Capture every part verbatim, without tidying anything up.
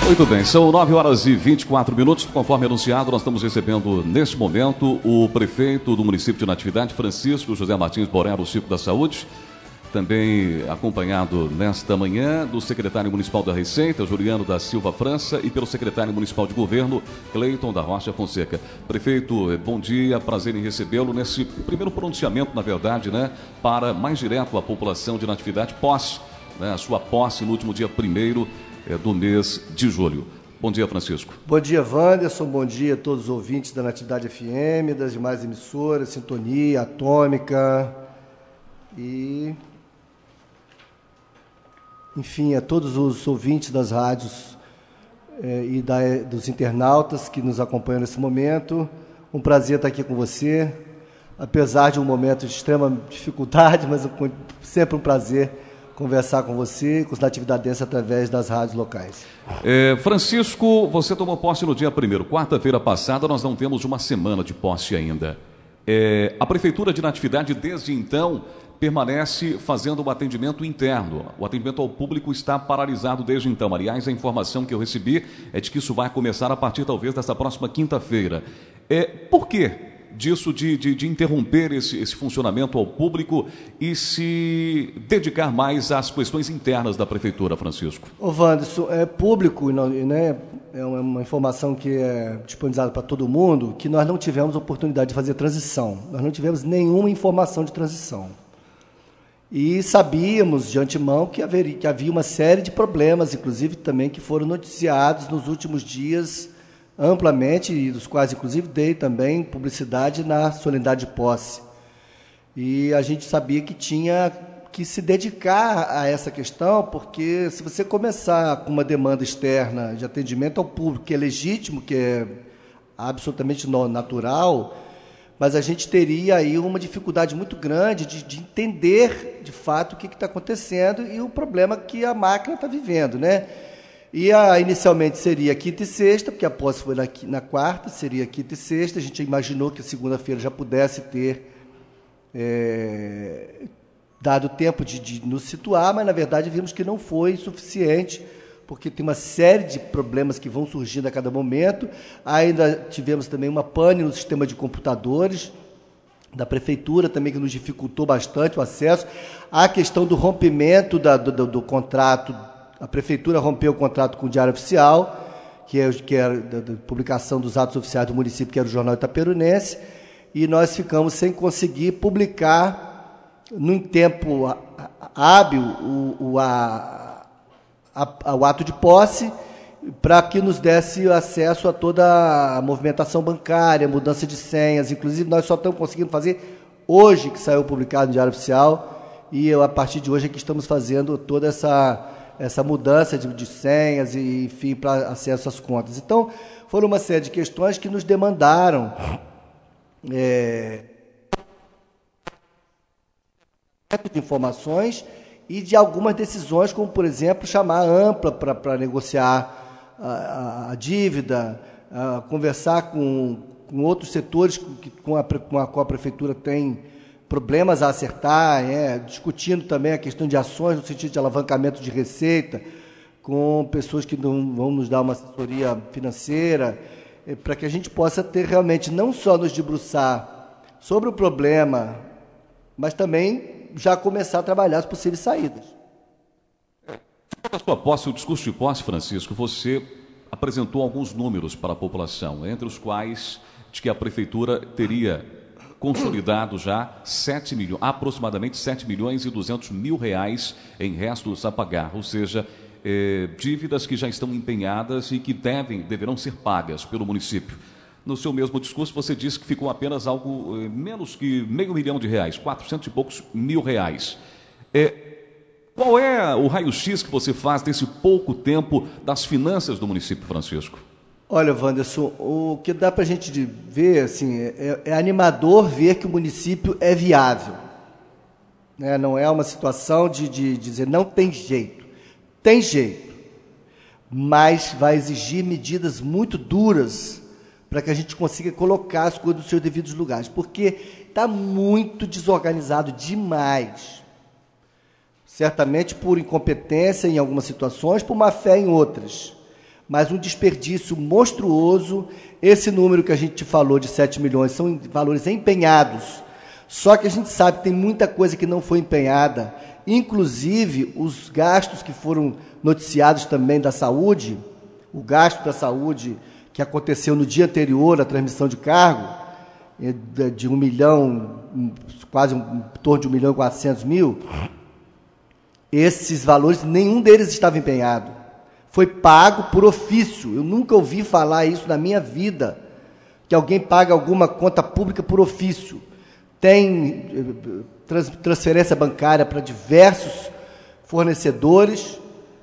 Muito bem, são nove horas e vinte e quatro minutos. Conforme anunciado, nós estamos recebendo, neste momento, o prefeito do município de Natividade, Francisco José Martins Borero, o Chico da Saúde. Também acompanhado nesta manhã do secretário municipal da Receita, Juliano da Silva França, e pelo secretário municipal de governo, Cleiton da Rocha Fonseca. Prefeito, bom dia, prazer em recebê-lo nesse primeiro pronunciamento, na verdade, né, para mais direto a população de Natividade, posse, né, a sua posse no último dia primeiro é, do mês de julho. Bom dia, Francisco. Bom dia, Wanderson. Bom dia a todos os ouvintes da Natividade F M, das demais emissoras, Sintonia, Atômica e... enfim, a todos os ouvintes das rádios eh, e da, dos internautas que nos acompanham nesse momento. Um prazer estar aqui com você, apesar de um momento de extrema dificuldade, mas sempre um prazer conversar com você, com os natividadenses através das rádios locais. É, Francisco, você tomou posse no dia primeiro. Quarta-feira passada, nós não temos uma semana de posse ainda. É, a Prefeitura de Natividade, desde então, permanece fazendo um atendimento interno. O atendimento ao público está paralisado desde então. Aliás, a informação que eu recebi é de que isso vai começar a partir, talvez, dessa próxima quinta-feira. É, por que disso de, de, de interromper esse, esse funcionamento ao público e se dedicar mais às questões internas da Prefeitura, Francisco? Ô, Wanderson, é público, né? É uma informação que é disponibilizada para todo mundo, que nós não tivemos oportunidade de fazer transição. Nós não tivemos nenhuma informação de transição. E sabíamos de antemão que, haveria, que havia uma série de problemas, inclusive também que foram noticiados nos últimos dias amplamente, e dos quais inclusive dei também publicidade na solenidade de posse. E a gente sabia que tinha que se dedicar a essa questão, porque se você começar com uma demanda externa de atendimento ao público, que é legítimo, que é absolutamente natural, mas a gente teria aí uma dificuldade muito grande de, de entender, de fato, o que está acontecendo e o problema que a máquina está vivendo, né? E a, inicialmente seria quinta e sexta, porque a posse foi na, na quarta, seria quinta e sexta. A gente imaginou que a segunda-feira já pudesse ter é, dado tempo de, de nos situar, mas, na verdade, vimos que não foi suficiente, porque tem uma série de problemas que vão surgindo a cada momento. Ainda tivemos também uma pane no sistema de computadores da Prefeitura, também que nos dificultou bastante o acesso. A questão do rompimento da, do, do, do contrato, a Prefeitura rompeu o contrato com o Diário Oficial, que é, que é a da, da publicação dos atos oficiais do município, que era o Jornal Itaperunense, e nós ficamos sem conseguir publicar, num tempo hábil, o, o a, ao ato de posse, para que nos desse acesso a toda a movimentação bancária, mudança de senhas. Inclusive, nós só estamos conseguindo fazer hoje, que saiu publicado no Diário Oficial, e eu, a partir de hoje é que estamos fazendo toda essa, essa mudança de, de senhas e, enfim, para acesso às contas. Então, foram uma série de questões que nos demandaram é, de informações e de algumas decisões, como, por exemplo, chamar a Ampla para negociar a, a, a dívida, a conversar com, com outros setores que com a, com, a, com a Prefeitura tem problemas a acertar, é, discutindo também a questão de ações no sentido de alavancamento de receita, com pessoas que não vão nos dar uma assessoria financeira, é, para que a gente possa ter realmente não só nos debruçar sobre o problema, mas também já começar a trabalhar as possíveis saídas. Na sua posse, o discurso de posse, Francisco, você apresentou alguns números para a população, entre os quais de que a Prefeitura teria consolidado já sete milhões, aproximadamente sete milhões e duzentos mil reais em restos a pagar, ou seja, eh, dívidas que já estão empenhadas e que devem, deverão ser pagas pelo município. No seu mesmo discurso, você disse que ficou apenas algo eh, menos que meio milhão de reais, quatrocentos e poucos mil reais. É, qual é o raio-x que você faz desse pouco tempo das finanças do município, Francisco? Olha, Wanderson, o que dá para a gente ver, assim, é, é animador ver que o município é viável. Né? Não é uma situação de, de, de dizer não tem jeito. Tem jeito, mas vai exigir medidas muito duras para que a gente consiga colocar as coisas nos seus devidos lugares, porque está muito desorganizado demais. Certamente por incompetência em algumas situações, por má fé em outras. mas um desperdício monstruoso. Esse número que a gente falou de sete milhões são valores empenhados, só que a gente sabe que tem muita coisa que não foi empenhada, inclusive os gastos que foram noticiados também da saúde, o gasto da saúde que aconteceu no dia anterior à transmissão de cargo, de um milhão, quase um, em torno de um milhão e quatrocentos mil, esses valores, nenhum deles estava empenhado. Foi pago por ofício. Eu nunca ouvi falar isso na minha vida, que alguém paga alguma conta pública por ofício. Tem trans, transferência bancária para diversos fornecedores,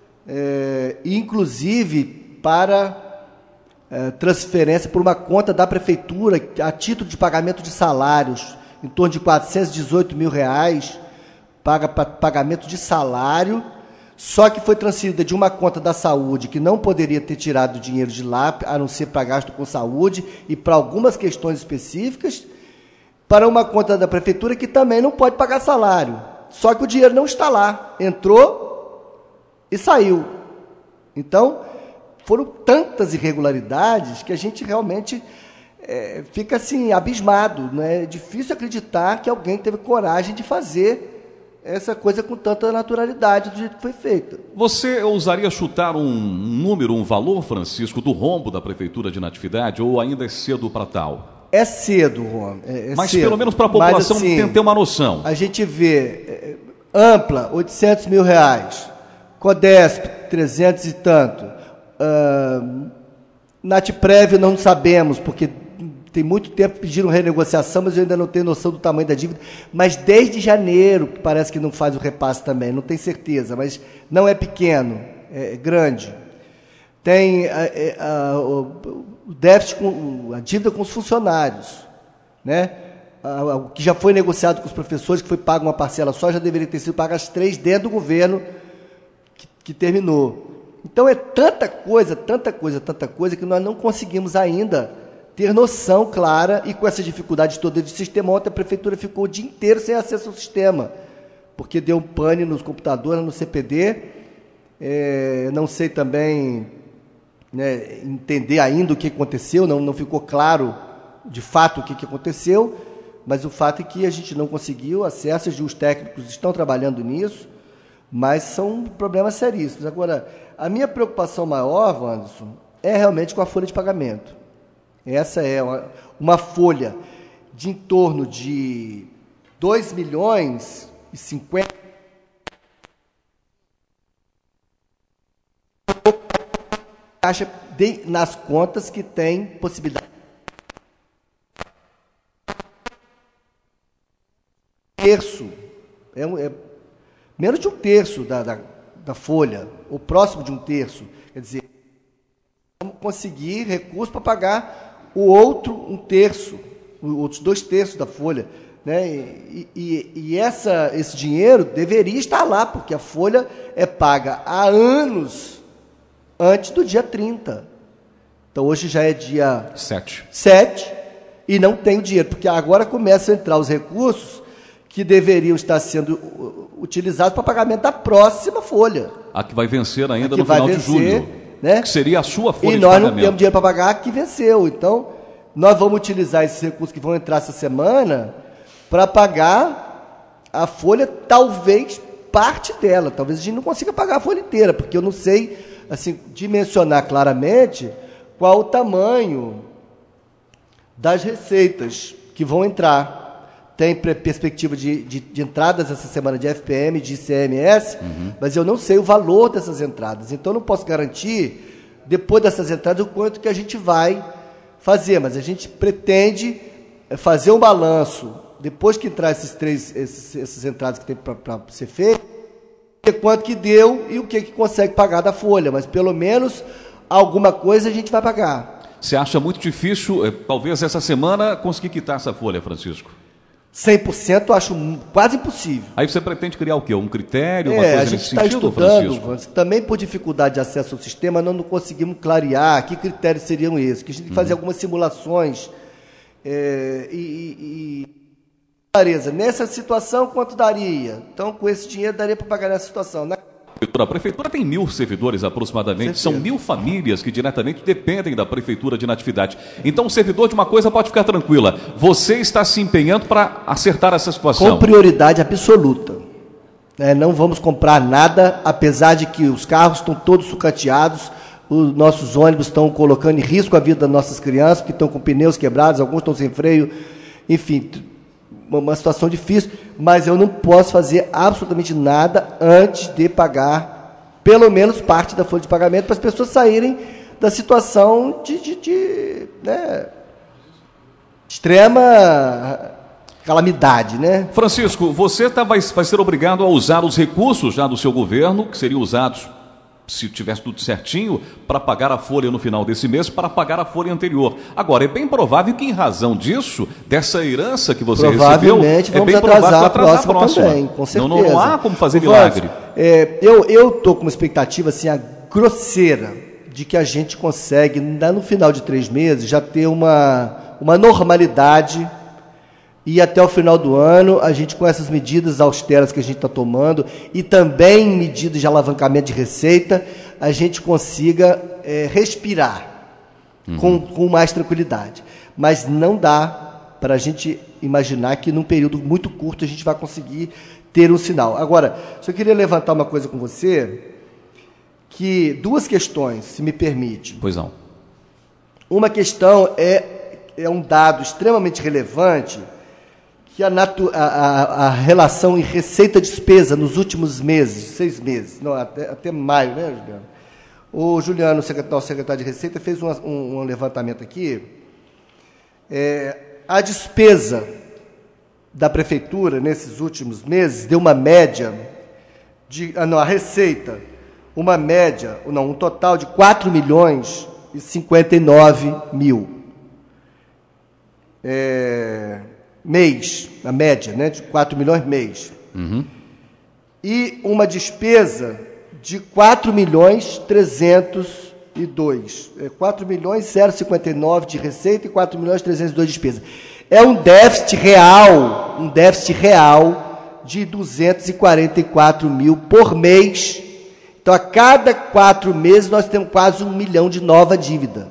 é, inclusive para é, transferência por uma conta da prefeitura a título de pagamento de salários, em torno de quatrocentos e dezoito mil reais, paga para pagamento de salário, só que foi transferida de uma conta da saúde, que não poderia ter tirado dinheiro de lá, a não ser para gasto com saúde e para algumas questões específicas, para uma conta da prefeitura que também não pode pagar salário. Só que o dinheiro não está lá. Entrou e saiu. Então, foram tantas irregularidades que a gente realmente é, fica assim, abismado. Né? É difícil acreditar que alguém teve coragem de fazer essa coisa com tanta naturalidade do jeito que foi feita. Você ousaria chutar um número, um valor, Francisco, do rombo da Prefeitura de Natividade, ou ainda é cedo para tal? É cedo, Ron. É, é Mas cedo. Pelo menos para a população Mas, assim, ter uma noção. A gente vê é, Ampla, oitocentos mil reais. Codesp, trezentos e tanto. Uh, Natprev, não sabemos, porque tem muito tempo pediram renegociação, mas eu ainda não tenho noção do tamanho da dívida. Mas desde janeiro, que parece que não faz o repasse também, não tenho certeza, mas não é pequeno, é grande. Tem a, a, a, o déficit, com, a dívida com os funcionários, né? O que já foi negociado com os professores, que foi pago uma parcela só, já deveria ter sido pago as três dentro do governo que, que terminou. Então é tanta coisa, tanta coisa, tanta coisa, que nós não conseguimos ainda ter noção clara, e com essa dificuldade toda de sistema, ontem a prefeitura ficou o dia inteiro sem acesso ao sistema, porque deu um pane nos computadores, no C P D, é, não sei também, né, entender ainda o que aconteceu, não, não ficou claro de fato o que, que aconteceu, mas o fato é que a gente não conseguiu acesso, os técnicos estão trabalhando nisso, mas são problemas seríssimos. Agora, a minha preocupação maior, Wanderson, é realmente com a folha de pagamento. Essa é uma, uma folha de em torno de dois milhões e cinquenta caixa de, nas contas que tem possibilidade. Terço, é, é menos de um terço da, da, da folha, ou próximo de um terço. Quer dizer, vamos conseguir recursos para pagar o outro um terço, os outros dois terços da folha. Né? E, e, e essa, esse dinheiro deveria estar lá, porque a folha é paga há anos antes do dia trinta. Então, hoje já é dia sete. sete e não tem o dinheiro, porque agora começam a entrar os recursos que deveriam estar sendo utilizados para pagamento da próxima folha. A que vai vencer ainda no final vencer, de julho. Né? Que seria a sua folha e de nós pagamento. não temos dinheiro para pagar, que venceu. Então, nós vamos utilizar esses recursos que vão entrar essa semana para pagar a folha, talvez parte dela. Talvez a gente não consiga pagar a folha inteira, porque eu não sei assim, dimensionar claramente qual o tamanho das receitas que vão entrar. Tem perspectiva de, de, de entradas essa semana de F P M, de I C M S, uhum. Mas eu não sei o valor dessas entradas. Então, eu não posso garantir, depois dessas entradas, o quanto que a gente vai fazer. Mas a gente pretende fazer um balanço, depois que entrar esses três, esses, essas entradas que tem para ser feito, ver quanto que deu e o que, que consegue pagar da folha. Mas, pelo menos, alguma coisa a gente vai pagar. Você acha muito difícil, talvez, essa semana, conseguir quitar essa folha, Francisco? cem por cento eu acho quase impossível. Aí você pretende criar o quê? Um critério, uma é, coisa a gente nesse está sentido, estudando, Francisco? também por dificuldade de acesso ao sistema, nós não conseguimos clarear que critérios seriam esses, que a gente tem que fazer uhum. algumas simulações é, e, e clareza. Nessa situação, quanto daria? Então, com esse dinheiro, daria para pagar nessa situação. Na A prefeitura tem mil servidores aproximadamente, são mil famílias que diretamente dependem da prefeitura de Natividade. Então o servidor de uma coisa pode ficar tranquila, você está se empenhando para acertar essa situação. Com prioridade absoluta. É, não vamos comprar nada, apesar de que os carros estão todos sucateados, os nossos ônibus estão colocando em risco a vida das nossas crianças, porque estão com pneus quebrados, alguns estão sem freio, enfim, uma situação difícil, mas eu não posso fazer absolutamente nada antes de pagar pelo menos parte da folha de pagamento para as pessoas saírem da situação de, de, de né, extrema calamidade, né? Francisco, você tá, vai, vai ser obrigado a usar os recursos já do seu governo, que seriam usados, se tivesse tudo certinho, para pagar a folha no final desse mês, para pagar a folha anterior. Agora, é bem provável que, em razão disso, dessa herança que você recebeu, é bem provável que atrasar a próxima. Também, com certeza. Não, não, não há como fazer milagre. É, eu estou com uma expectativa assim, a grosseira de que a gente consegue, no final de três meses, já ter uma, uma normalidade e até o final do ano, a gente, com essas medidas austeras que a gente está tomando e também medidas de alavancamento de receita, a gente consiga é, respirar uhum. com, com mais tranquilidade. Mas não dá para a gente imaginar que num período muito curto a gente vai conseguir ter um sinal. Agora, só queria levantar uma coisa com você, que duas questões, se me permite. Pois não. Uma questão é, é um dado extremamente relevante, que a, natu, a, a, a relação em receita-despesa nos últimos meses, seis meses, não, até, até maio, né, Juliano? O Juliano, o secretário, o secretário de Receita, fez um, um, um levantamento aqui. É, a despesa da prefeitura nesses últimos meses deu uma média de, ah, não, a receita, uma média, não, um total de quatro milhões e cinquenta e nove mil. É... mês, na média, né, de quatro milhões mês. Uhum. E uma despesa de quatro milhões trezentos e dois. É, quatro milhões zero cinquenta e nove de receita e quatro milhões trezentos e dois de despesa. É um déficit real, um déficit real de duzentos e quarenta e quatro mil por mês. Então, a cada quatro meses, nós temos quase um milhão de nova dívida.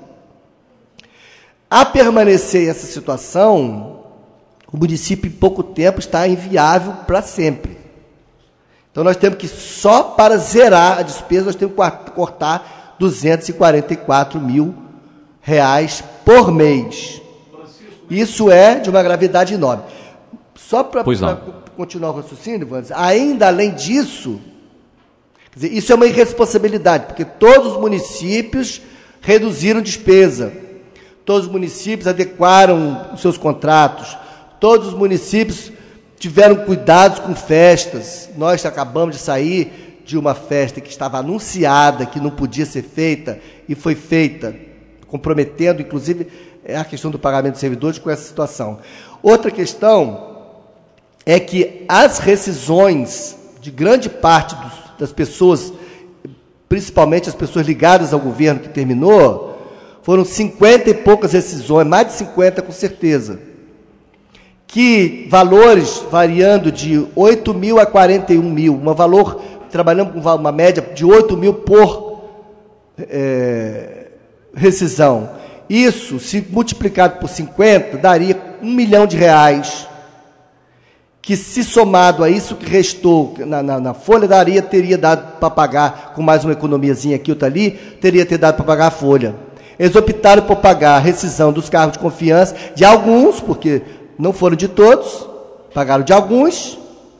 A permanecer essa situação, o município, em pouco tempo, está inviável para sempre. Então, nós temos que, só para zerar a despesa, nós temos que cortar duzentos e quarenta e quatro mil reais por mês. Isso é de uma gravidade enorme. Só para continuar o raciocínio, Vandes, ainda além disso, quer dizer, isso é uma irresponsabilidade, porque todos os municípios reduziram despesa, todos os municípios adequaram os seus contratos, todos os municípios tiveram cuidados com festas. Nós acabamos de sair de uma festa que estava anunciada, que não podia ser feita, e foi feita, comprometendo, inclusive, a questão do pagamento dos servidores com essa situação. Outra questão é que as rescisões de grande parte dos, das pessoas, principalmente as pessoas ligadas ao governo que terminou, foram cinquenta e poucas rescisões, mais de cinquenta com certeza, que valores variando de oito mil a quarenta e um mil, um valor, trabalhando com uma média de oito mil por é, rescisão. Isso, se multiplicado por cinquenta, daria um milhão de reais, que, se somado a isso que restou na, na, na folha, daria, teria dado para pagar, com mais uma economiazinha aqui, outra ali, teria ter dado para pagar a folha. Eles optaram por pagar a rescisão dos cargos de confiança de alguns, porque não foram de todos, pagaram de alguns,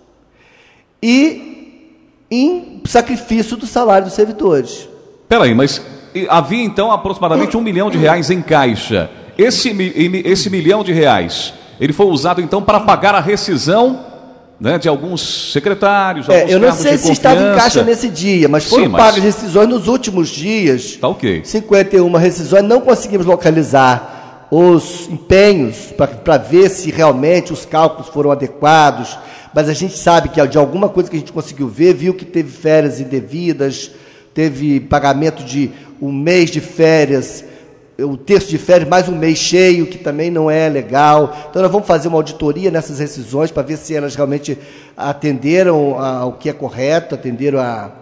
e em sacrifício do salário dos servidores. Espera aí, mas havia então aproximadamente um milhão de reais em caixa. Esse, esse milhão de reais, ele foi usado então para pagar a rescisão, né, de alguns secretários, é, alguns eu não sei se estava em caixa nesse dia, mas foram Sim, mas... pagas rescisões nos últimos dias. Tá ok. cinquenta e uma rescisões, não conseguimos localizar os empenhos para ver se realmente os cálculos foram adequados, mas a gente sabe que de alguma coisa que a gente conseguiu ver, viu que teve férias indevidas, teve pagamento de um mês de férias, um terço de férias, mais um mês cheio, que também não é legal. Então, nós vamos fazer uma auditoria nessas rescisões para ver se elas realmente atenderam ao que é correto, atenderam a,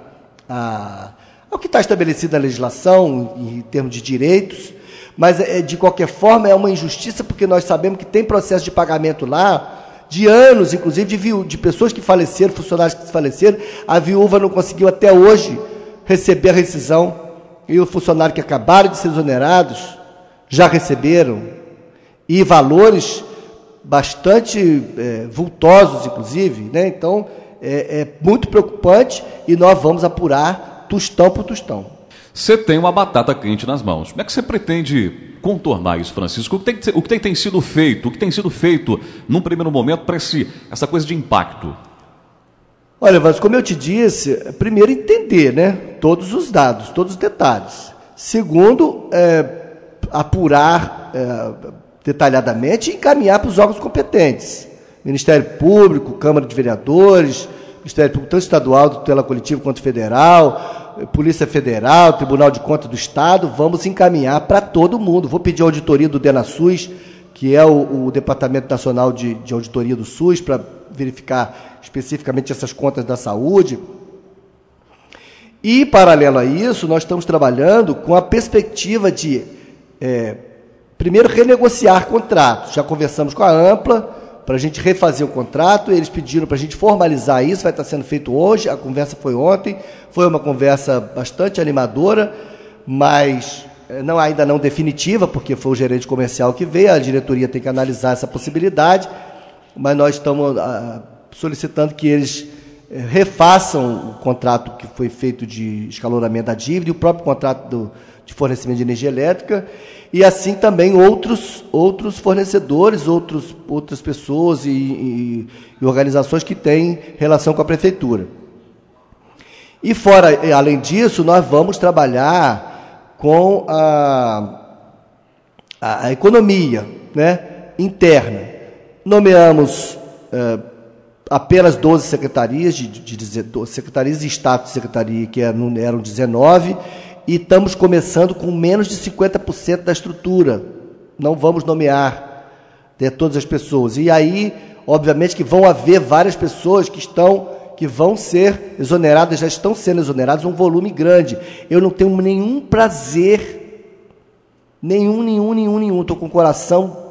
a, ao que está estabelecido na legislação, em termos de direitos, mas, de qualquer forma, é uma injustiça, porque nós sabemos que tem processo de pagamento lá, de anos, inclusive, de, viú- de pessoas que faleceram, funcionários que faleceram, a viúva não conseguiu até hoje receber a rescisão, e o funcionário que acabaram de ser exonerados já receberam, e valores bastante é, vultosos, inclusive, né? Então, é, é muito preocupante, e nós vamos apurar tostão por tostão. Você tem uma batata quente nas mãos. Como é que você pretende contornar isso, Francisco? O que tem, o que tem, tem sido feito? O que tem sido feito, num primeiro momento, para essa coisa de impacto? Olha, Vasco, como eu te disse, primeiro entender, né, todos os dados, todos os detalhes. Segundo, é, apurar é, detalhadamente e encaminhar para os órgãos competentes. Ministério Público, Câmara de Vereadores, Ministério Público tanto estadual, tutela coletiva quanto federal, Polícia Federal, Tribunal de Contas do Estado, vamos encaminhar para todo mundo. Vou pedir a auditoria do DENASUS, que é o, o Departamento Nacional de, de Auditoria do SUS, para verificar especificamente essas contas da saúde. E, paralelo a isso, nós estamos trabalhando com a perspectiva de, é, primeiro, renegociar contratos. Já conversamos com a Ampla, para a gente refazer o contrato, eles pediram para a gente formalizar isso, vai estar sendo feito hoje, a conversa foi ontem, foi uma conversa bastante animadora, mas não, ainda não definitiva, porque foi o gerente comercial que veio, a diretoria tem que analisar essa possibilidade, mas nós estamos ah, solicitando que eles eh, refaçam o contrato que foi feito de escalonamento da dívida e o próprio contrato do, de fornecimento de energia elétrica, e assim também outros, outros fornecedores, outros, outras pessoas e, e, e organizações que têm relação com a prefeitura. E fora, além disso, nós vamos trabalhar com a, a, a economia, né, interna. Nomeamos eh, apenas doze secretarias, de, de, de, de secretarias de status de secretaria, que eram, eram dezenove, e estamos começando com menos de cinquenta por cento da estrutura. Não vamos nomear, né, todas as pessoas. E aí, obviamente, que vão haver várias pessoas que estão, que vão ser exoneradas, já estão sendo exoneradas, um volume grande. Eu não tenho nenhum prazer, nenhum, nenhum, nenhum, nenhum. Estou com o coração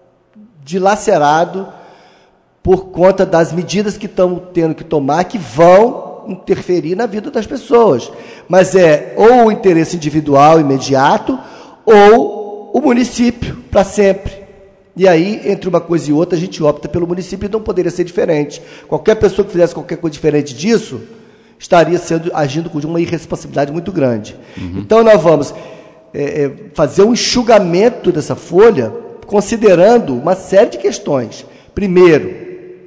dilacerado por conta das medidas que estamos tendo que tomar, que vão interferir na vida das pessoas. Mas é ou o interesse individual imediato, ou o município, para sempre. E aí, entre uma coisa e outra, a gente opta pelo município, e não poderia ser diferente. Qualquer pessoa que fizesse qualquer coisa diferente disso, estaria sendo, agindo com uma irresponsabilidade muito grande. Uhum. Então, nós vamos é, fazer um enxugamento dessa folha, considerando uma série de questões. Primeiro,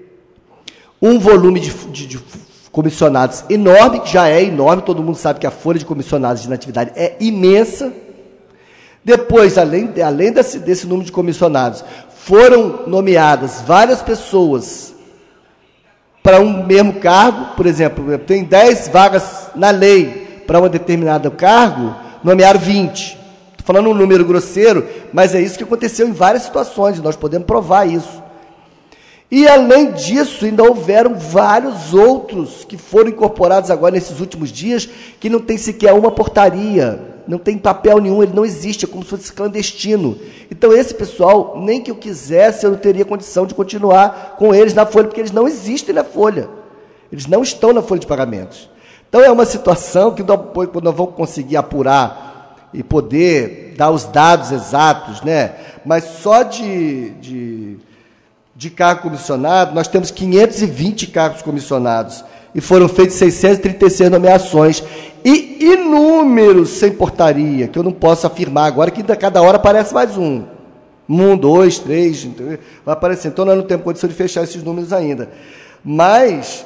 um volume de, de, de comissionados enorme, que já é enorme, todo mundo sabe que a folha de comissionados de inatividade é imensa. Depois, além, além desse, desse número de comissionados, foram nomeadas várias pessoas para um mesmo cargo. Por exemplo, tem dez vagas na lei para um determinado cargo, nomearam vinte. Estou falando um número grosseiro, mas é isso que aconteceu em várias situações, e nós podemos provar isso. E, além disso, ainda houveram vários outros que foram incorporados agora nesses últimos dias, que não tem sequer uma portaria, não tem papel nenhum, ele não existe, é como se fosse clandestino. Então, esse pessoal, nem que eu quisesse, eu não teria condição de continuar com eles na folha, porque eles não existem na folha. Eles não estão na folha de pagamentos. Então, é uma situação que nós, quando nós vamos conseguir apurar e poder dar os dados exatos, né? Mas só de... de de cargo comissionado, nós temos quinhentos e vinte cargos comissionados, e foram feitas seiscentas e trinta e seis nomeações, e inúmeros sem portaria, que eu não posso afirmar agora, que a cada hora aparece mais um. Um, dois, três, entendeu? Vai aparecer. Então, nós não temos condição de fechar esses números ainda. Mas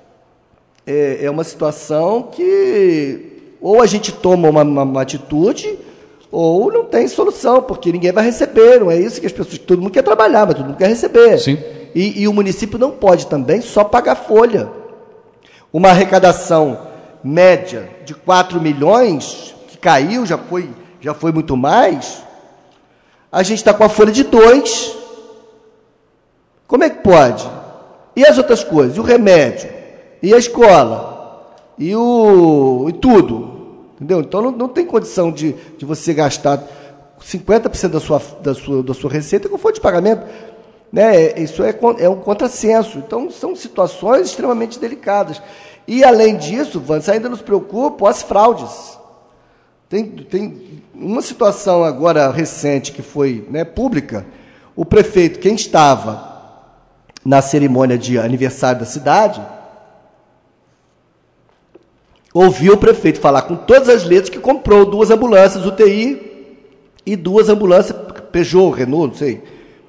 é, é uma situação que ou a gente toma uma, uma, uma atitude, ou não tem solução, porque ninguém vai receber, não é isso que as pessoas... Todo mundo quer trabalhar, mas todo mundo quer receber. Sim. E, e o município não pode também só pagar folha. Uma arrecadação média de quatro milhões, que caiu, já foi, já foi muito mais, a gente está com a folha de dois. Como é que pode? E as outras coisas? E o remédio? E a escola? e, o, e tudo. Entendeu? Então não, não tem condição de, de você gastar cinquenta por cento da sua, da sua, da sua receita com fonte de pagamento. Né? Isso é, é um contrassenso. Então são situações extremamente delicadas. E além disso, Vanessa, ainda nos preocupa as fraudes. Tem, tem uma situação agora recente que foi, né, pública. O prefeito, quem estava na cerimônia de aniversário da cidade, ouviu o prefeito falar com todas as letras que comprou duas ambulâncias U T I e duas ambulâncias Peugeot, Renault, não sei.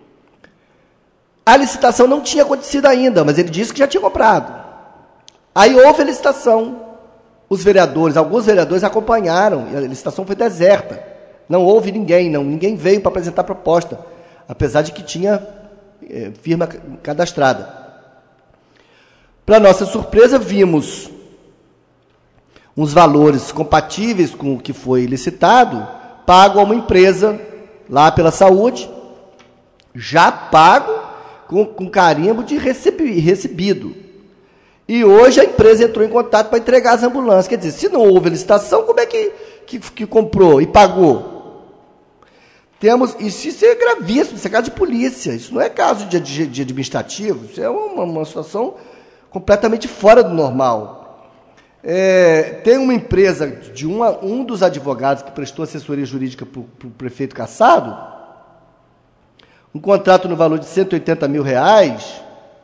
A licitação não tinha acontecido ainda, mas ele disse que já tinha comprado. Aí houve a licitação. Os vereadores, alguns vereadores acompanharam, e a licitação foi deserta. Não houve ninguém, não, ninguém veio para apresentar proposta, apesar de que tinha é, firma cadastrada. Para nossa surpresa, vimos uns valores compatíveis com o que foi licitado, pago a uma empresa lá pela saúde, já pago com, com carimbo de recebi, recebido. E hoje a empresa entrou em contato para entregar as ambulâncias. Quer dizer, se não houve licitação, como é que, que, que comprou e pagou? Temos, isso, isso é gravíssimo, isso é caso de polícia, isso não é caso de, de, de administrativo, isso é uma, uma situação completamente fora do normal. É, tem uma empresa, de uma, um dos advogados que prestou assessoria jurídica para o prefeito Cassado, um contrato no valor de cento e oitenta mil reais...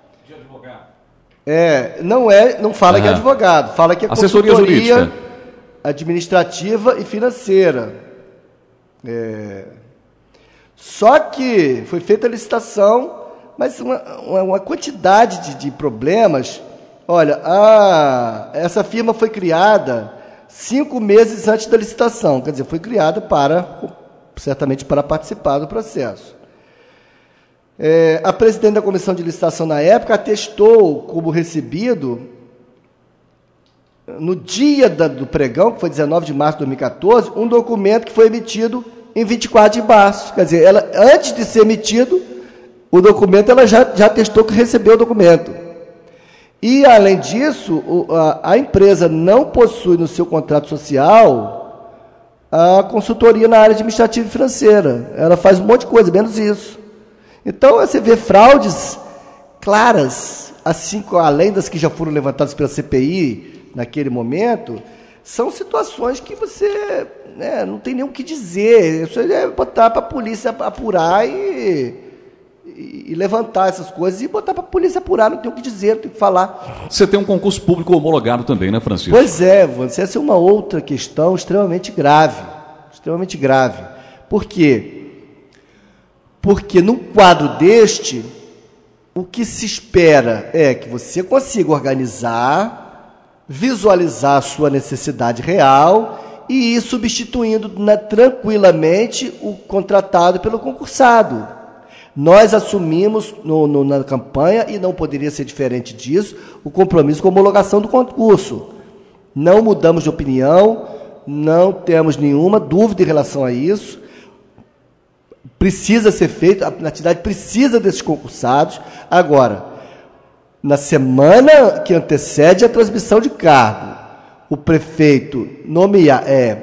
É, não, é, não fala uhum. que é advogado, fala que é assessoria jurídica administrativa e financeira. É, só que foi feita a licitação, mas uma, uma, uma quantidade de, de problemas. Olha, a, essa firma foi criada cinco meses antes da licitação, quer dizer, foi criada para, certamente para participar do processo. É, a presidente da comissão de licitação na época atestou como recebido, no dia da, do pregão, que foi dezenove de março de dois mil e catorze, um documento que foi emitido em vinte e quatro de março. Quer dizer, ela, antes de ser emitido o documento, ela já, já atestou que recebeu o documento. E, além disso, o, a, a empresa não possui no seu contrato social a consultoria na área administrativa e financeira. Ela faz um monte de coisa, menos isso. Então, você vê fraudes claras, assim, além das que já foram levantadas pela C P I naquele momento, são situações que você, né, não tem nem o que dizer. Isso é botar para a polícia apurar e, e, e levantar essas coisas e botar para a polícia apurar, não tem o que dizer, não tem o que falar. Você tem um concurso público homologado também, né, Francisco? Pois é, essa é uma outra questão extremamente grave, extremamente grave. Por quê? Porque num quadro deste, o que se espera é que você consiga organizar, visualizar a sua necessidade real e ir substituindo na, tranquilamente o contratado pelo concursado. Nós assumimos no, no, na campanha, e não poderia ser diferente disso, o compromisso com a homologação do concurso. Não mudamos de opinião, não temos nenhuma dúvida em relação a isso. Precisa ser feito, a atividade precisa desses concursados. Agora, na semana que antecede a transmissão de cargo, o prefeito nomear, é,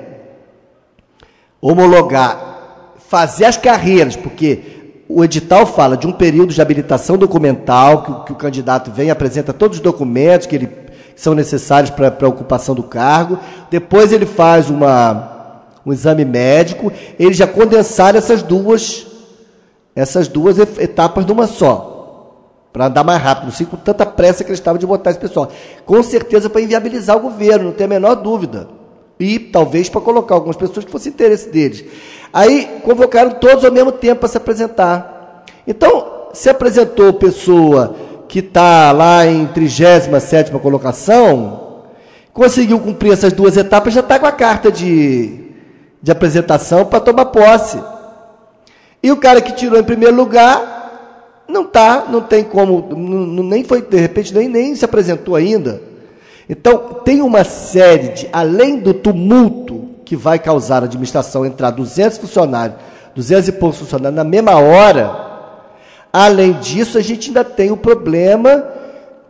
homologar, fazer as carreiras, porque o edital fala de um período de habilitação documental, que, que o candidato vem e apresenta todos os documentos que, ele, que são necessários para a ocupação do cargo, depois ele faz uma... um exame médico, eles já condensaram essas duas, essas duas etapas numa só, para andar mais rápido, não sei com tanta pressa que eles estavam de botar esse pessoal. Com certeza para inviabilizar o governo, não tem a menor dúvida. E talvez para colocar algumas pessoas que fosse interesse deles. Aí convocaram todos ao mesmo tempo para se apresentar. Então, se apresentou pessoa que está lá em trigésima sétima colocação, conseguiu cumprir essas duas etapas, já está com a carta de... de apresentação para tomar posse. E o cara que tirou em primeiro lugar não tá, não tem como, não, nem foi, de repente, nem, nem se apresentou ainda. Então, tem uma série de, além do tumulto que vai causar a administração entrar duzentos funcionários, duzentos e poucos funcionários na mesma hora, além disso, a gente ainda tem o problema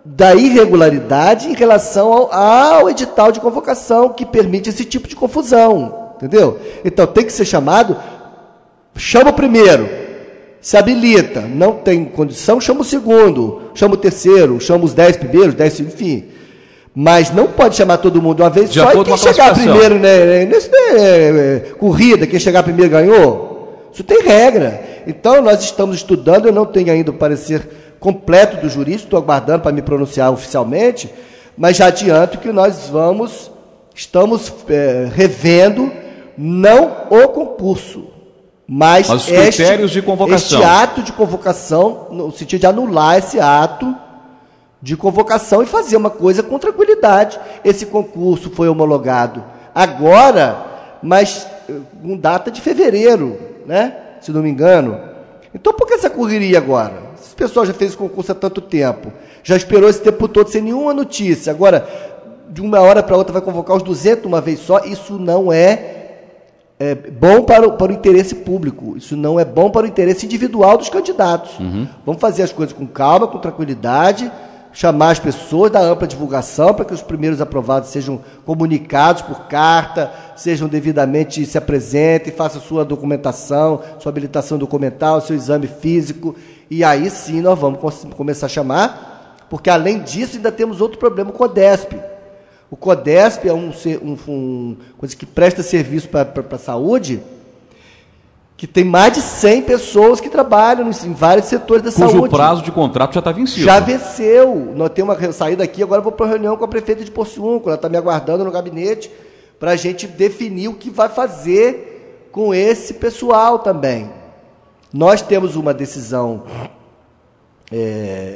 da irregularidade em relação ao, ao edital de convocação que permite esse tipo de confusão, entendeu? Então tem que ser chamado, chama o primeiro, se habilita, não tem condição, chama o segundo, chama o terceiro, chama os dez primeiros, dez, enfim. Mas não pode chamar todo mundo de uma vez de só e quem chegar primeiro, né? Isso não é corrida, quem chegar primeiro ganhou. Isso tem regra. Então nós estamos estudando, eu não tenho ainda o parecer completo do jurídico, estou aguardando para me pronunciar oficialmente, mas já adianto que nós vamos, estamos é, revendo não o concurso, mas, mas os este, critérios de convocação. Este ato de convocação, no sentido de anular esse ato de convocação e fazer uma coisa com tranquilidade. Esse concurso foi homologado agora, mas com data de fevereiro, né? Se não me engano. Então por que essa correria agora? Esse pessoal já fez esse concurso há tanto tempo, já esperou esse tempo todo sem nenhuma notícia, agora de uma hora para outra vai convocar os duzentos uma vez só. Isso não é, é bom para o, para o interesse público, isso não é bom para o interesse individual dos candidatos. Uhum. Vamos fazer as coisas com calma, com tranquilidade, chamar as pessoas, dar ampla divulgação para que os primeiros aprovados sejam comunicados por carta, sejam devidamente, se apresentem, façam sua documentação, sua habilitação documental, seu exame físico, e aí sim nós vamos começar a chamar, porque além disso ainda temos outro problema, o CODESP. O CODESP é um, um, um coisa que presta serviço para a saúde, que tem mais de cem pessoas que trabalham em vários setores da Cujo saúde. Cujo prazo de contrato já está vencido. Já venceu. Nós temos uma saída aqui, agora eu vou para uma reunião com a prefeita de Porciúncula, ela está me aguardando no gabinete, para a gente definir o que vai fazer com esse pessoal também. Nós temos uma decisão é,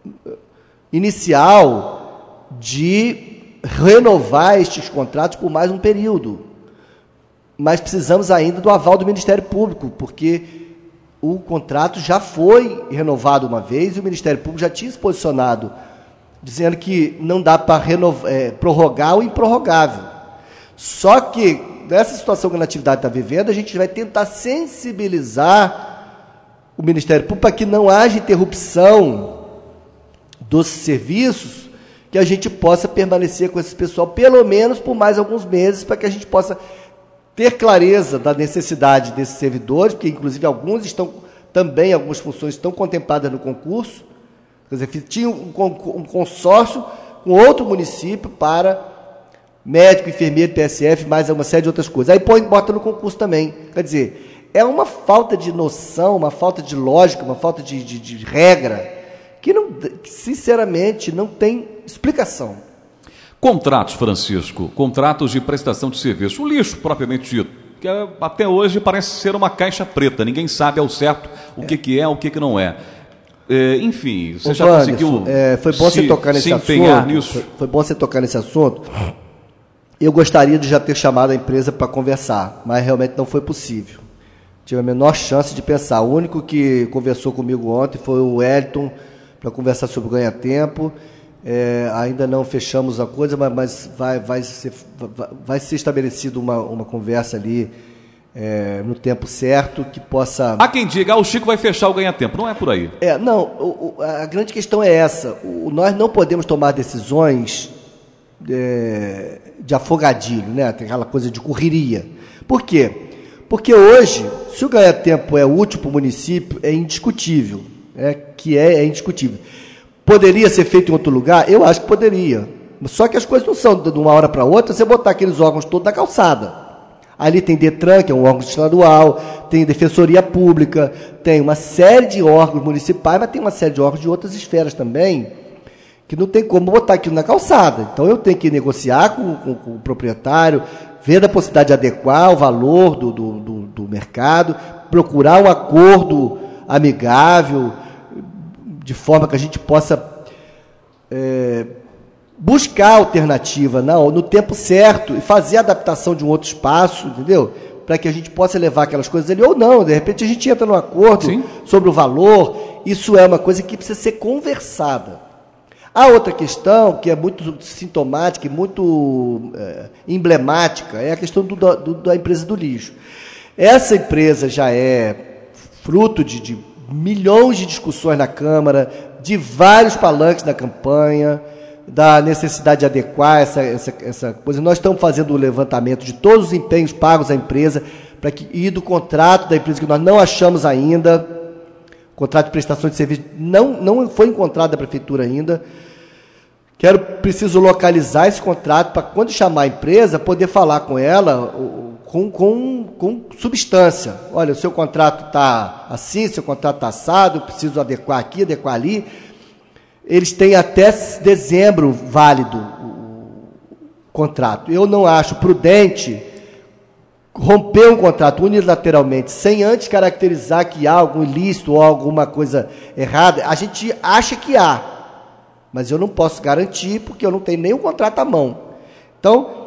inicial de renovar estes contratos por mais um período. Mas precisamos ainda do aval do Ministério Público, porque o contrato já foi renovado uma vez e o Ministério Público já tinha se posicionado, dizendo que não dá para é, prorrogar o improrrogável. Só que, nessa situação que a atividade está vivendo, a gente vai tentar sensibilizar o Ministério Público para que não haja interrupção dos serviços, que a gente possa permanecer com esse pessoal, pelo menos por mais alguns meses, para que a gente possa ter clareza da necessidade desses servidores, porque inclusive alguns estão também, algumas funções estão contempladas no concurso, quer dizer, tinha um, um consórcio com outro município para médico, enfermeiro, P S F, mais uma série de outras coisas. Aí põe, bota no concurso também. Quer dizer, é uma falta de noção, uma falta de lógica, uma falta de, de, de regra, que, não, que sinceramente não tem explicação. Contratos, Francisco, contratos de prestação de serviço, o lixo propriamente dito, que até hoje parece ser uma caixa preta, ninguém sabe ao certo o que, que é, o que, que não é. é enfim, você Ô, já Wanderson, conseguiu é, foi bom se, você tocar nesse se empenhar assunto, nisso? Foi, foi bom você tocar nesse assunto. Eu gostaria de já ter chamado a empresa para conversar, mas realmente não foi possível. Tive a menor chance de pensar. O único que conversou comigo ontem foi o Wellington, para conversar sobre o ganha-tempo. É, ainda não fechamos a coisa, mas, mas vai, vai, ser, vai, vai ser estabelecida uma, uma conversa ali é, no tempo certo que possa... Há quem diga, ah, o Chico vai fechar o ganha-tempo, não é por aí. É, não, o, o, a grande questão é essa, o, nós não podemos tomar decisões é, de afogadilho, né? Tem aquela coisa de correria. Por quê? Porque hoje, se o ganha-tempo é útil para o município, é indiscutível, é, que é, é indiscutível. Poderia ser feito em outro lugar? Eu acho que poderia. Só que as coisas não são de uma hora para outra, você botar aqueles órgãos todos na calçada. Ali tem DETRAN, que é um órgão estadual, tem Defensoria Pública, tem uma série de órgãos municipais, mas tem uma série de órgãos de outras esferas também, que não tem como botar aquilo na calçada. Então eu tenho que negociar com, com, com o proprietário, ver a possibilidade de adequar o valor do, do, do, do mercado, procurar um acordo amigável, de forma que a gente possa é, buscar alternativa não, no tempo certo e fazer a adaptação de um outro espaço, entendeu? Para que a gente possa levar aquelas coisas ali, ou não, de repente a gente entra num acordo Sim. sobre o valor. Isso é uma coisa que precisa ser conversada. A outra questão, que é muito sintomática e muito é, emblemática, é a questão do, do, da empresa do lixo. Essa empresa já é fruto de, de milhões de discussões na Câmara, de vários palanques na campanha, da necessidade de adequar essa, essa, essa coisa. Nós estamos fazendo o levantamento de todos os empenhos pagos à empresa para que, e do contrato da empresa que nós não achamos ainda, contrato de prestação de serviço não, não foi encontrado da Prefeitura ainda. Quero, preciso localizar esse contrato para, quando chamar a empresa, poder falar com ela com, com, com substância. Olha, o seu contrato está assim, seu contrato está assado, eu preciso adequar aqui, adequar ali. Eles têm até dezembro válido o contrato. Eu não acho prudente romper um contrato unilateralmente, sem antes caracterizar que há algum ilícito ou alguma coisa errada. A gente acha que há, mas eu não posso garantir porque eu não tenho nem o contrato à mão. Então,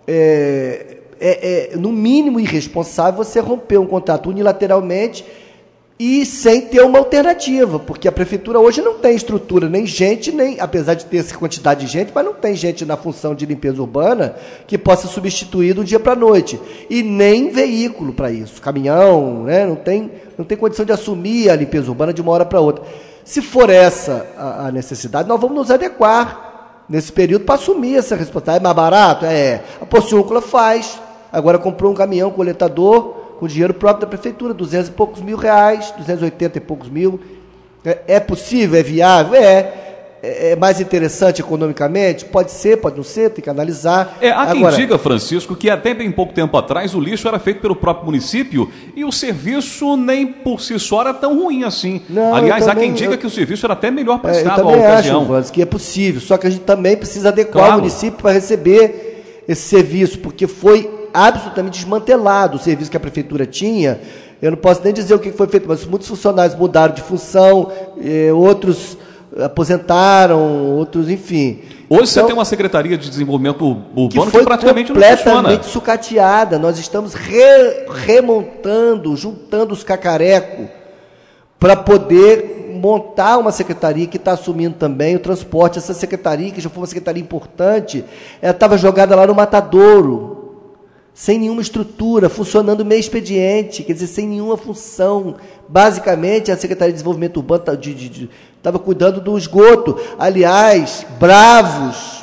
é, é, é no mínimo irresponsável você romper um contrato unilateralmente e sem ter uma alternativa, porque a Prefeitura hoje não tem estrutura, nem gente, nem, apesar de ter essa quantidade de gente, mas não tem gente na função de limpeza urbana que possa substituir do dia para a noite, e nem veículo para isso, caminhão, né? não, tem, não tem condição de assumir a limpeza urbana de uma hora para outra. Se for essa a, a necessidade, nós vamos nos adequar nesse período para assumir essa responsabilidade. É mais barato? É. A Porciúncula faz, agora comprou um caminhão coletador, com dinheiro próprio da Prefeitura, duzentos e poucos mil reais, duzentos e oitenta e poucos mil. É, é possível? É viável? É. É mais interessante economicamente? Pode ser, pode não ser, tem que analisar. É, há Agora, quem diga, Francisco, que até bem pouco tempo atrás o lixo era feito pelo próprio município e o serviço nem por si só era tão ruim assim. Não, Aliás, também, há quem diga eu, que o serviço era até melhor é, prestado eu também à ocasião. acho, Vans, que é possível, só que a gente também precisa adequar Claro. o município para receber esse serviço, porque foi absolutamente desmantelado o serviço que a Prefeitura tinha. Eu não posso nem dizer o que foi feito, mas muitos funcionários mudaram de função, eh, outros aposentaram, outros, enfim. Hoje então, você tem uma Secretaria de Desenvolvimento Urbano que, foi praticamente não funciona. Completamente sucateada. Nós estamos re, remontando, juntando os cacarecos para poder montar uma secretaria que está assumindo também o transporte. Essa secretaria, que já foi uma secretaria importante, ela estava jogada lá no Matadouro, sem nenhuma estrutura, funcionando meio expediente, quer dizer, sem nenhuma função. Basicamente, a Secretaria de Desenvolvimento Urbano estava de, de, de, cuidando do esgoto. Aliás, bravos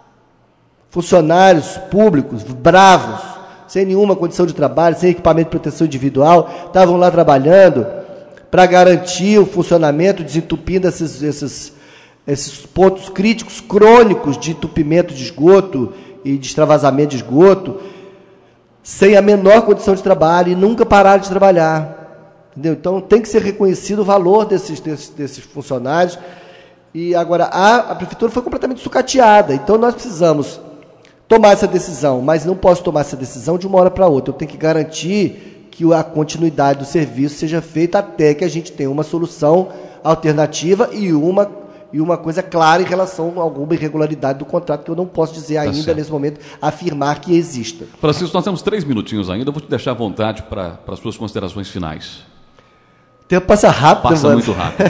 funcionários públicos, bravos, sem nenhuma condição de trabalho, sem equipamento de proteção individual, estavam lá trabalhando para garantir o funcionamento, desentupindo esses, esses, esses pontos críticos crônicos de entupimento de esgoto e de extravasamento de esgoto, sem a menor condição de trabalho e nunca pararam de trabalhar. Entendeu? Então, tem que ser reconhecido o valor desses, desses, desses funcionários. E agora, a, a Prefeitura foi completamente sucateada. Então, nós precisamos tomar essa decisão, mas não posso tomar essa decisão de uma hora para outra. Eu tenho que garantir que a continuidade do serviço seja feita até que a gente tenha uma solução alternativa e uma... e uma coisa clara em relação a alguma irregularidade do contrato, que eu não posso dizer ainda, certo, nesse momento, afirmar que exista. Francisco, nós temos três minutinhos ainda, eu vou te deixar à vontade para, para as suas considerações finais. O tempo passa rápido. Passa mano. muito rápido.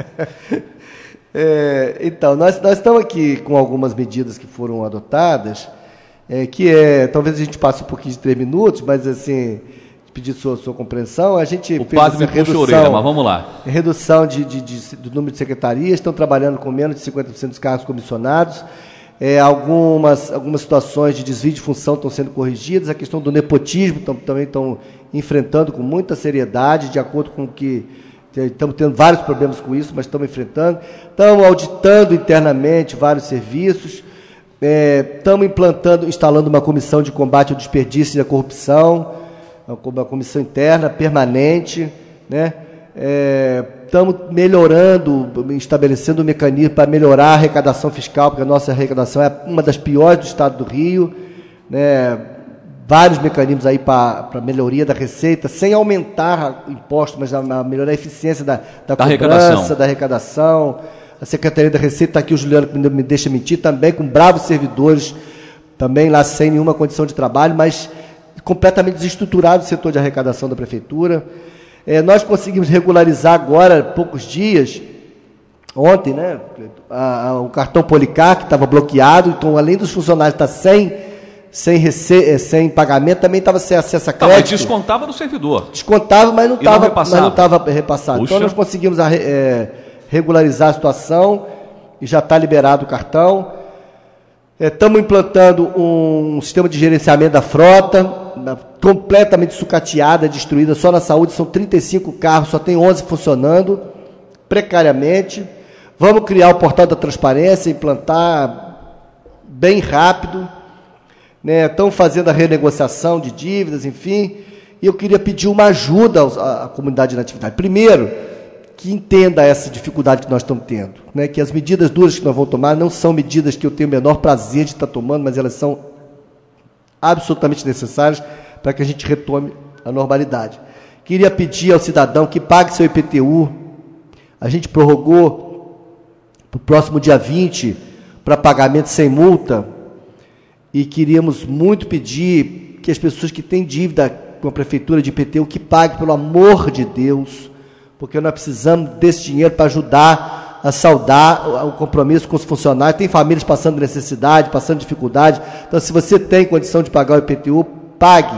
é, então, nós, nós estamos aqui com algumas medidas que foram adotadas, é, que é, talvez a gente passe um pouquinho de três minutos, mas assim... pedir sua, sua compreensão, a gente o fez padre essa me redução, puxa a orelha, mas vamos lá. Redução de, de, de, do número de secretarias, estão trabalhando com menos de cinquenta por cento dos cargos comissionados, é, algumas, algumas situações de desvio de função estão sendo corrigidas, a questão do nepotismo tam, também estão enfrentando com muita seriedade, de acordo com o que... Estamos tendo vários problemas com isso, mas estamos enfrentando. Estamos auditando internamente vários serviços, é, estamos implantando, instalando uma comissão de combate ao desperdício e à corrupção, uma comissão interna permanente, né? É, estamos melhorando, estabelecendo um mecanismo para melhorar a arrecadação fiscal, porque a nossa arrecadação é uma das piores do estado do Rio, né? Vários mecanismos aí para, para melhoria da receita, sem aumentar impostos, mas a, a melhorar a eficiência da, da, da cobrança, arrecadação. da arrecadação. A Secretaria da Receita, está aqui o Juliano, que me deixa mentir, também com bravos servidores, também lá sem nenhuma condição de trabalho, mas completamente desestruturado o setor de arrecadação da Prefeitura. É, nós conseguimos regularizar agora, poucos dias, ontem, né, a, a, o cartão Policar, que estava bloqueado, então, além dos funcionários estar sem, sem, rece... sem pagamento, também estava sem acesso a Tá, crédito. mas descontava do servidor. Descontava, mas não E não estava repassava. repassado. Puxa. Então nós conseguimos a, é, regularizar a situação e já está liberado o cartão. Estamos é, implantando um sistema de gerenciamento da frota, na, completamente sucateada, destruída. Só na saúde são trinta e cinco carros, só tem onze funcionando, precariamente. Vamos criar o portal da transparência, implantar bem rápido. Né? Estão fazendo a renegociação de dívidas, enfim. E eu queria pedir uma ajuda à, à comunidade na atividade. Primeiro, que entenda essa dificuldade que nós estamos tendo, né? Que as medidas duras que nós vamos tomar não são medidas que eu tenho o menor prazer de estar tomando, mas elas são absolutamente necessárias para que a gente retome a normalidade. Queria pedir ao cidadão que pague seu I P T U. A gente prorrogou para o próximo dia vinte para pagamento sem multa e queríamos muito pedir que as pessoas que têm dívida com a prefeitura de I P T U que paguem, pelo amor de Deus, porque nós precisamos desse dinheiro para ajudar a saldar o compromisso com os funcionários. Tem famílias passando necessidade, passando dificuldade. Então, se você tem condição de pagar o I P T U, pague,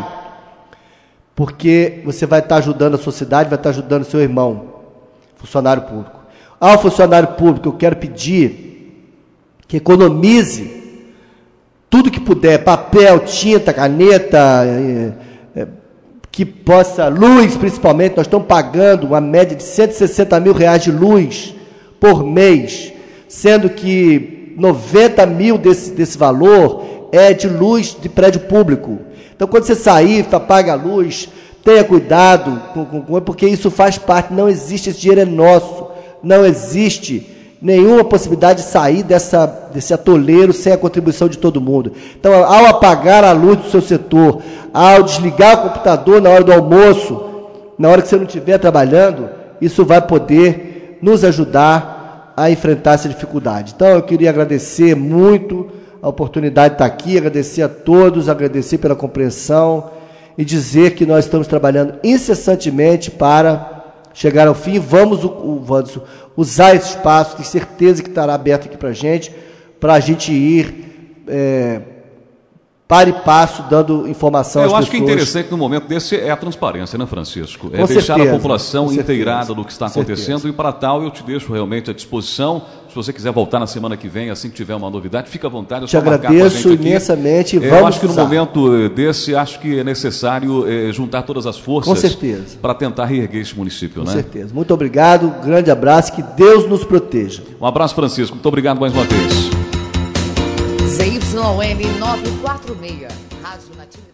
porque você vai estar ajudando a sociedade, vai estar ajudando o seu irmão, funcionário público. Ao funcionário público, eu quero pedir que economize tudo que puder, papel, tinta, caneta, é, é, que possa, luz principalmente. Nós estamos pagando uma média de cento e sessenta mil reais de luz por mês, sendo que noventa mil desse, desse valor é de luz de prédio público. Então, quando você sair, apaga a luz, tenha cuidado, com, com, com, porque isso faz parte, não existe, esse dinheiro é nosso, não existe nenhuma possibilidade de sair dessa, desse atoleiro sem a contribuição de todo mundo. Então, ao apagar a luz do seu setor, ao desligar o computador na hora do almoço, na hora que você não estiver trabalhando, isso vai poder nos ajudar a enfrentar essa dificuldade. Então, eu queria agradecer muito a oportunidade de estar aqui, agradecer a todos, agradecer pela compreensão e dizer que nós estamos trabalhando incessantemente para chegar ao fim. Vamos, o, o, vamos usar esse espaço, tenho certeza que estará aberto aqui para a gente, para a gente ir é, para e passo, dando informação às Eu acho pessoas. que interessante no momento desse é a transparência, né, Francisco? É Com deixar certeza, a população com certeza, inteirada do que está com acontecendo, certeza. e para tal eu te deixo realmente à disposição. Se você quiser voltar na semana que vem, assim que tiver uma novidade, fica à vontade. É Te só marcar com a agradeço gente aqui. imensamente. É, Vamos eu acho que no usar. momento desse, acho que é necessário é, juntar todas as forças. Com certeza. Para tentar reerguer esse município, Com né? certeza. Muito obrigado, um grande abraço, que Deus nos proteja. Um abraço, Francisco. Muito obrigado mais uma vez. Z Y N novecentos e quarenta e seis, Rádio Nativa.